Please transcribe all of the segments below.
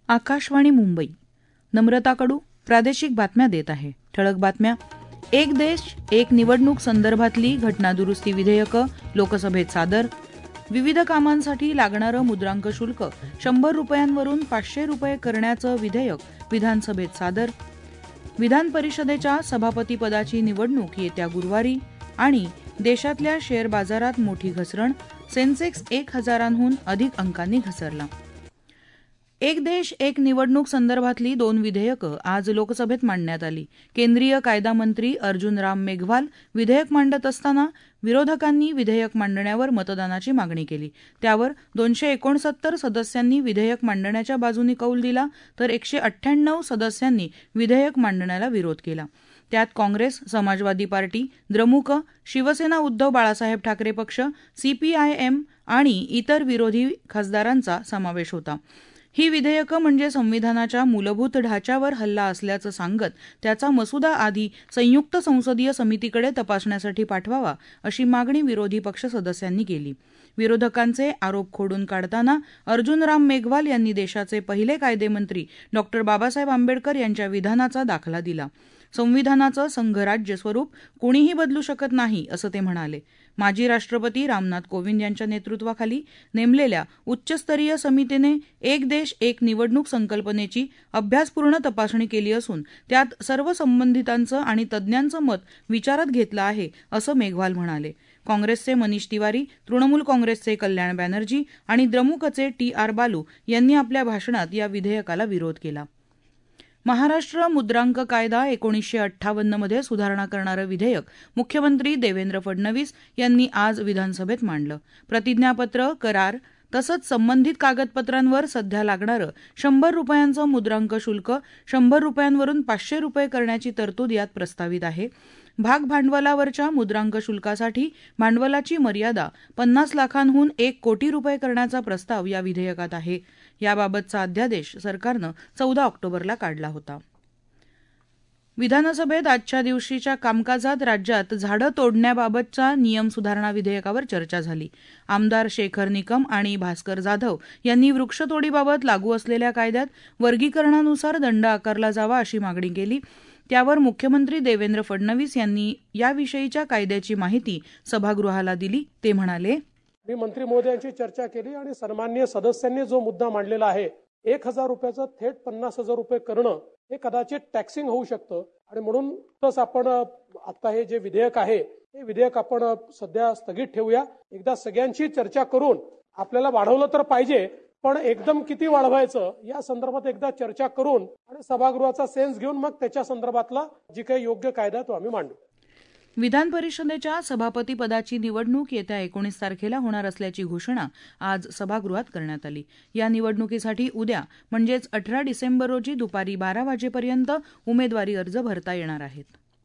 आकाशवाणी मुंबई. नम्रता कडू प्रादेशिक बातम्या देत आहे. ठळक बातम्या. एक देश एक निवडणूक संदर्भातली घटनादुरुस्ती विधेयकं लोकसभेत सादर. विविध कामांसाठी लागणारं मुद्रांक शुल्क 100 रुपयांवरून 500 रुपये करण्याचं विधेयक विधानसभेत सादर. विधान परिषदेच्या सभापतीपदाची निवडणूक येत्या गुरुवारी. आणि देशातल्या शेअर बाजारात मोठी घसरण. सेन्सेक्स 1000हून अधिक अंकांनी घसरला. एक देश एक निवडणूक संदर्भातली 2 विधेयकं आज लोकसभेत मांडण्यात आली. केंद्रीय कायदा मंत्री अर्जुन राम मेघवाल विधेयक मांडत असताना विरोधकांनी विधेयक मांडण्यावर मतदानाची मागणी केली. त्यावर 269 सदस्यांनी विधेयक मांडण्याच्या बाजूने कौल दिला, तर 198 सदस्यांनी विधेयक मांडण्याला विरोध केला. त्यात काँग्रेस, समाजवादी पार्टी, द्रमुक, शिवसेना उद्धव बाळासाहेब ठाकरे पक्ष, CPIM आणि इतर विरोधी खासदारांचा समावेश होता. ही विधेयकं म्हणजे संविधानाच्या मूलभूत ढाच्यावर हल्ला असल्याचं सांगत त्याचा मसुदा आधी संयुक्त संसदीय समितीकडे तपासण्यासाठी पाठवावा, अशी मागणी विरोधी पक्ष सदस्यांनी केली. विरोधकांचे आरोप खोडून काढताना अर्जुन राम मेघवाल यांनी देशाचे पहिले कायदेमंत्री डॉ. बाबासाहेब आंबेडकर यांच्या विधानाचा दाखला दिला. संविधानाचं संघराज्य स्वरूप कुणीही बदलू शकत नाही, असं ते म्हणाले. माजी राष्ट्रपती रामनाथ कोविंद यांच्या नेतृत्वाखाली नेमलेल्या उच्चस्तरीय समितीने एक देश एक निवडणूक संकल्पनेची अभ्यासपूर्ण तपासणी केली असून त्यात सर्व संबंधितांचं आणि तज्ज्ञांचं मत विचारात घेतलं आहे, असं मेघवाल म्हणाले. काँग्रेसचे मनीष तिवारी, तृणमूल काँग्रेसचे कल्याण बॅनर्जी आणि द्रमुकचे TR बालू यांनी आपल्या भाषणात या विधेयकाला विरोध केला. महाराष्ट्र मुद्रांक कायदा 1958 मध्ये सुधारणा करणारं विधेयक मुख्यमंत्री देवेंद्र फडणवीस यांनी आज विधानसभेत मांडलं. प्रतिज्ञापत्र, करार तसंच संबंधित कागदपत्रांवर सध्या लागणारं 100 रुपयांचं मुद्रांक शुल्क 100 रुपयांवरून 500 रुपये करण्याची तरतूद यात प्रस्तावित आहे. भाग भांडवलावरच्या मुद्रांक शुल्कासाठी भांडवलाची मर्यादा 50 लाखांहून 1 कोटी रुपये करण्याचा प्रस्ताव या विधेयकात आहे. याबाबतचा अध्यादेश सरकारनं 14 ऑक्टोबरला काढला होता. विधानसभेत आजच्या दिवशीच्या कामकाजात राज्यात झाडं तोडण्याबाबतच्या नियम सुधारणा विधेयकावर चर्चा झाली. आमदार शेखर निकम आणि भास्कर जाधव यांनी वृक्षतोडीबाबत लागू असलेल्या कायद्यात वर्गीकरणानुसार दंड आकारला जावा, अशी मागणी केली. त्यावर मुख्यमंत्री देवेंद्र फडणवीस यांनी याविषयीच्या कायद्याची माहिती सभागृहाला दिली. ते म्हणाले, मी मंत्री महोदयांची चर्चा केली आणि सन्माननीय सदस्यांनी जो मुद्दा मांडलेला आहे 1000 रुपयाचं थेट 50,000 रुपये करणं हे कदाचित टॅक्सिंग होऊ शकतं आणि म्हणूनच आपण आता हे जे विधेयक आहे हे विधेयक आपण सध्या स्थगित ठेवूया. एकदा सगळ्यांची चर्चा करून आपल्याला वाढवलं तर पाहिजे, पण एकदम किती वाढवायचं या संदर्भात एकदा चर्चा करून आणि सभागृहाचा सेन्स घेऊन मग त्याच्या संदर्भातला जी काही योग्य कायदा तो आम्ही मांडू. विधान परिषदेच्या सभापतीपदाची निवडणूक येत्या 19 तारखेला होणार असल्याची घोषणा आज सभागृहात करण्यात आली. या निवडणुकीसाठी उद्या म्हणजेच 18 डिसेंबर रोजी दुपारी 12 वाजेपर्यंत उमेदवारी अर्ज भरता येणार आहेत.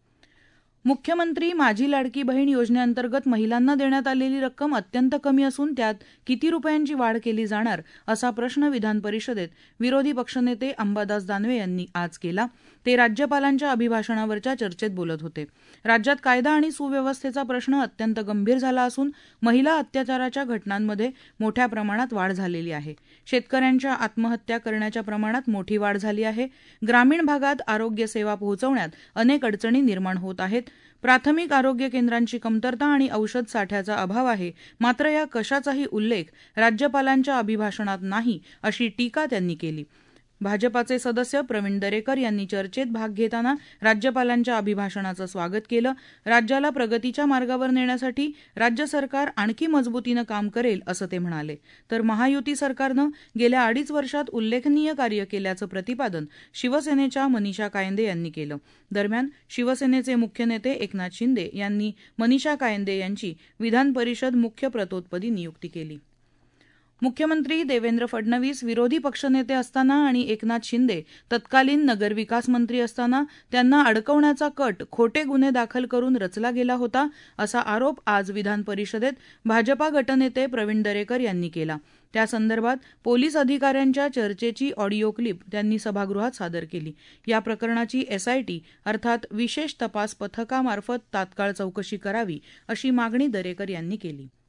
मुख्यमंत्री माझी लाडकी बहीण योजनेअंतर्गत महिलांना देण्यात आलेली रक्कम अत्यंत कमी असून त्यात किती रुपयांची वाढ केली जाणार, असा प्रश्न विधान परिषदेत विरोधी पक्षनेते अंबादास दानवे यांनी आज केला. ते राज्यपालांच्या अभिभाषणावरच्या चर्चेत बोलत होते. राज्यात कायदा आणि सुव्यवस्थेचा प्रश्न अत्यंत गंभीर झाला असून महिला अत्याचाराच्या घटनांमध्ये मोठ्या प्रमाणात वाढ झालेली आहे. शेतकऱ्यांच्या आत्महत्या करण्याच्या प्रमाणात मोठी वाढ झाली आहे. ग्रामीण भागात आरोग्य सेवा पोहोचवण्यात अनेक अडचणी निर्माण होत आहेत. प्राथमिक आरोग्य केंद्रांची कमतरता आणि औषध साठ्याचा अभाव आहे. मात्र या कशाचाही उल्लेख राज्यपालांच्या अभिभाषणात नाही, अशी टीका त्यांनी केली. भाजपाचे सदस्य प्रवीण दरेकर यांनी चर्चेत भाग घेताना राज्यपालांच्या अभिभाषणाचं स्वागत केलं. राज्याला प्रगतीच्या मार्गावर नेण्यासाठी राज्य सरकार आणखी मजबूतीनं काम करेल, असं ते म्हणाले. तर महायुती सरकारनं गेल्या 2.5 वर्षात उल्लेखनीय कार्य केल्याचं प्रतिपादन शिवसेनेच्या मनीषा कायंदे यांनी केलं. दरम्यान शिवसेनेचे मुख्य नेते एकनाथ शिंदे यांनी मनीषा कायंदे यांची विधान परिषद मुख्य प्रतोदपदी नियुक्ती केली. मुख्यमंत्री देवेंद्र फडणवीस विरोधी पक्षनेते असताना आणि एकनाथ शिंदे तत्कालीन नगरविकास मंत्री असताना त्यांना अडकवण्याचा कट खोटे गुन्हे दाखल करून रचला गेला होता, असा आरोप आज विधान परिषदेत भाजपा गटनेते प्रवीण दरेकर यांनी केला. त्यासंदर्भात पोलीस अधिकाऱ्यांच्या चर्चेची ऑडिओ क्लिप त्यांनी सभागृहात सादर केली. या प्रकरणाची SIT अर्थात विशेष तपास पथकामार्फत तात्काळ चौकशी करावी, अशी मागणी दरेकर यांनी केली.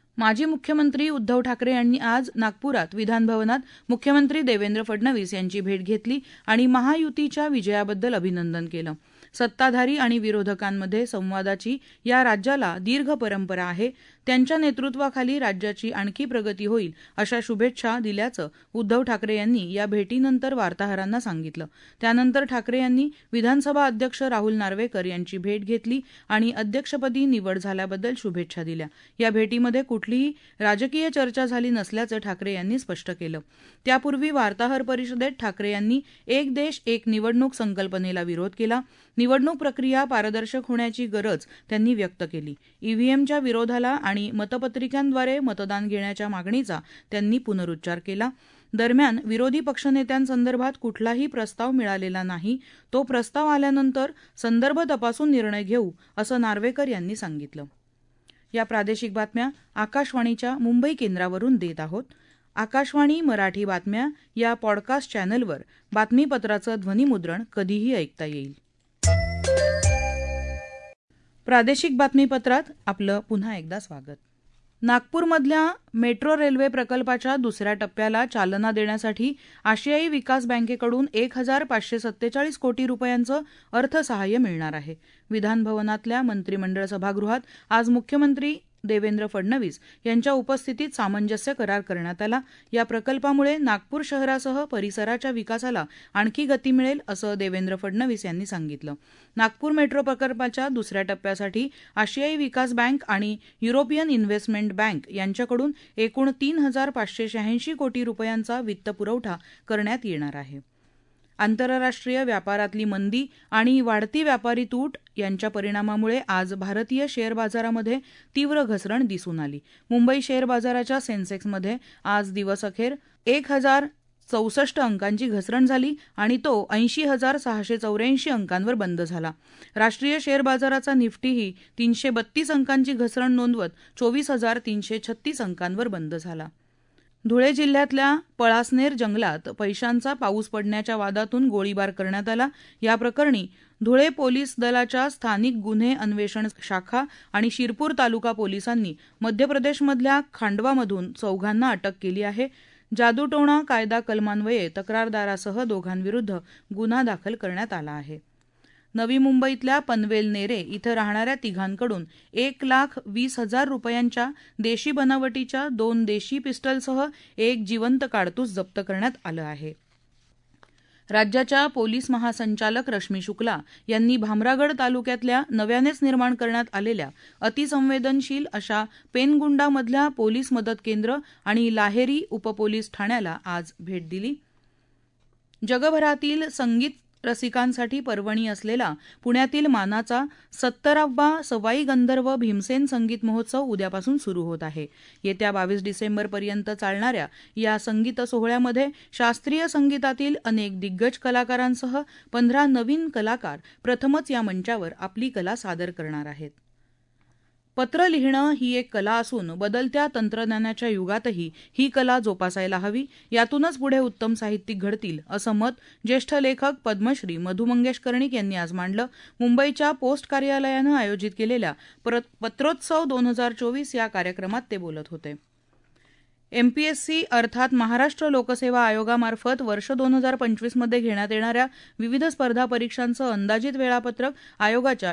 माजी मुख्यमंत्री उद्धव ठाकरे यांनी आज नागपुरात विधानभवनात मुख्यमंत्री देवेंद्र फडणवीस यांची भेट घेतली आणि महायुतीच्या विजयाबद्दल अभिनंदन केलं. सत्ताधारी आणि विरोधकांमध्ये संवादाची या राज्याला दीर्घ परंपरा आहे. त्यांच्या नेतृत्वाखाली राज्याची आणखी प्रगती होईल अशा शुभेच्छा दिल्याचं उद्धव ठाकरे यांनी या भेटीनंतर वार्ताहरांना सांगितलं. त्यानंतर ठाकरे यांनी विधानसभा अध्यक्ष राहुल नार्वेकर यांची भेट घेतली आणि अध्यक्षपदी निवड झाल्याबद्दल शुभेच्छा दिल्या. या भेटीमध्ये कुठलीही राजकीय चर्चा झाली नसल्याचं ठाकरे यांनी स्पष्ट केलं. त्यापूर्वी वार्ताहर परिषदेत ठाकरे यांनी एक देश एक निवडणूक संकल्पनेला विरोध केला. निवडणूक प्रक्रिया पारदर्शक होण्याची गरज त्यांनी व्यक्त केली. ईव्हीएमच्या विरोधाला आणि मतपत्रिकांद्वारे मतदान घेण्याच्या मागणीचा त्यांनी पुनरुच्चार केला. दरम्यान विरोधी पक्षनेत्यांसंदर्भात कुठलाही प्रस्ताव मिळालेला नाही. तो प्रस्ताव आल्यानंतर संदर्भ तपासून निर्णय घेऊ असं नार्वेकर यांनी सांगितलं. या प्रादेशिक बातम्या आकाशवाणीच्या मुंबई केंद्रावरून देत आहोत. आकाशवाणी मराठी बातम्या या पॉडकास्ट चॅनलवर बातमीपत्राचं ध्वनिमुद्रण कधीही ऐकता येईल. प्रादेशिक बातमीपत्रात आपलं पुन्हा एकदा स्वागत. नागपूरमधल्या मेट्रो रेल्वे प्रकल्पाच्या दुसऱ्या टप्प्याला चालना देण्यासाठी आशियाई विकास बँकेकडून 1,547 कोटी रुपयांचं अर्थसहाय्य मिळणार आहे. विधानभवनातल्या मंत्रिमंडळ सभागृहात आज मुख्यमंत्री देवेंद्र फडणवीस यांच्या उपस्थितीत सामंजस्य करार करण्यात आला. या प्रकल्पामुळे नागपूर शहरासह परिसराच्या विकासाला आणखी गती मिळेल असं देवेंद्र फडणवीस यांनी सांगितलं. नागपूर मेट्रो प्रकल्पाच्या दुसऱ्या टप्प्यासाठी आशियाई विकास बँक आणि युरोपियन इन्व्हेस्टमेंट बँक यांच्याकडून एकूण 3,586 कोटी रुपयांचा वित्तपुरवठा करण्यात येणार आहे. आंतरराष्ट्रीय व्यापारातली मंदी आणि वाढती व्यापारी तूट यांच्या परिणामामुळे आज भारतीय शेअर बाजारामध्ये तीव्र घसरण दिसून आली. मुंबई शेअर बाजाराच्या सेन्सेक्समध्ये आज दिवसअखेर 1,064 अंकांची घसरण झाली आणि तो 80,684 अंकांवर बंद झाला. राष्ट्रीय शेअर बाजाराचा निफ्टीही 332 अंकांची घसरण नोंदवत 24,336 अंकांवर बंद झाला. धुळे जिल्ह्यातल्या पळासनेर जंगलात पैशांचा पाऊस पडण्याच्या वादातून गोळीबार करण्यात आला. या प्रकरणी धुळे पोलीस दलाच्या स्थानिक गुन्हे अन्वेषण शाखा आणि शिरपूर तालुका पोलिसांनी मध्य प्रदेशमधल्या खांडवामधून चौघांना अटक केली आहे. जादूटोणा कायदा कलमान्वये तक्रारदारासह दोघांविरुद्ध गुन्हा दाखल करण्यात आला आहे. नवी मुंबईतल्या पनवेल नेरे इथं राहणाऱ्या तिघांकडून 1,20,000 रुपयांच्या देशी बनावटीच्या 2 देशी पिस्टलसह एक जिवंत काडतूस जप्त करण्यात आलं आहे. राज्याच्या पोलीस महासंचालक रश्मी शुक्ला यांनी भामरागड तालुक्यातल्या नव्यानेच निर्माण करण्यात आलेल्या अतिसंवेदनशील अशा पेनगुंडामधल्या पोलीस मदत केंद्र आणि लाहेरी उपपोलीस ठाण्याला आज भेट दिली. जगभरातील संगीत रसिकांसाठी पर्वणी असलेला पुण्यातील मानाचा 70वा सवाई गंधर्व भीमसेन संगीत महोत्सव उद्यापासून सुरू होत आहे. येत्या 22 डिसेंबरपर्यंत चालणाऱ्या या संगीत सोहळ्यामध्ये शास्त्रीय संगीतातील अनेक दिग्गज कलाकारांसह 15 नवीन कलाकार प्रथमच या मंचावर आपली कला सादर करणार आहेत. पत्र लिहिणं ही एक कला असून बदलत्या तंत्रज्ञानाच्या युगातही ही कला जोपासायला हवी. यातूनच पुढे उत्तम साहित्यिक घडतील असं मत ज्येष्ठ लेखक पद्मश्री मधु मंगेश कर्णिक यांनी आज मांडलं. मुंबईच्या पोस्ट कार्यालयानं आयोजित केलेल्या पत्रोत्सव 2024 या कार्यक्रमात ते बोलत होते. एमपीएससी अर्थात महाराष्ट्र लोकसेवा आयोगामार्फत वर्ष 2025 मध्ये घेण्यात येणाऱ्या विविध स्पर्धा परीक्षांचं अंदाजित वेळापत्रक आयोगाच्या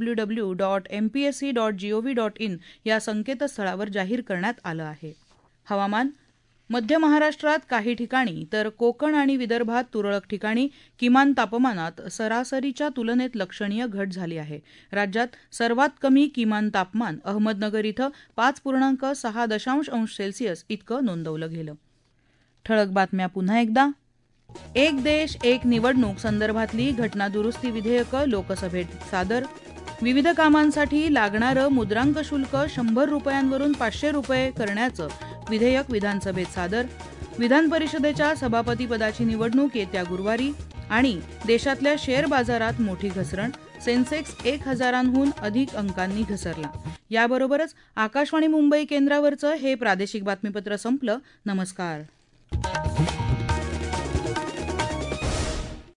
www.mpsc.gov.in या संकेतस्थळावर जाहीर करण्यात आलं आहे. हवामान. मध्य महाराष्ट्रात काही ठिकाणी तर कोकण आणि विदर्भात तुरळक ठिकाणी किमान तापमानात सरासरीच्या तुलनेत लक्षणीय घट झाली आहे. राज्यात सर्वात कमी किमान तापमान अहमदनगर इथं 5.6 अंश सेल्सिअस इतकं नोंदवलं गेलं. ठळक बातम्या पुन्हा एकदा. एक देश एक निवडणूक संदर्भातली घटनादुरुस्ती विधेयकं लोकसभेत सादर. विविध कामांसाठी लागणारं मुद्रांक शुल्क 100 रुपयांवरून 500 रुपये करण्याचं विधेयक विधानसभेत सादर. विधान परिषदेच्या सभापतीपदाची निवडणूक येत्या गुरुवारी. आणि देशातल्या शेअर बाजारात मोठी घसरण. सेन्सेक्स 1,000हून अधिक अंकांनी घसरला. याबरोबरच आकाशवाणी मुंबई केंद्रावरचं हे प्रादेशिक बातमीपत्र संपलं. नमस्कार.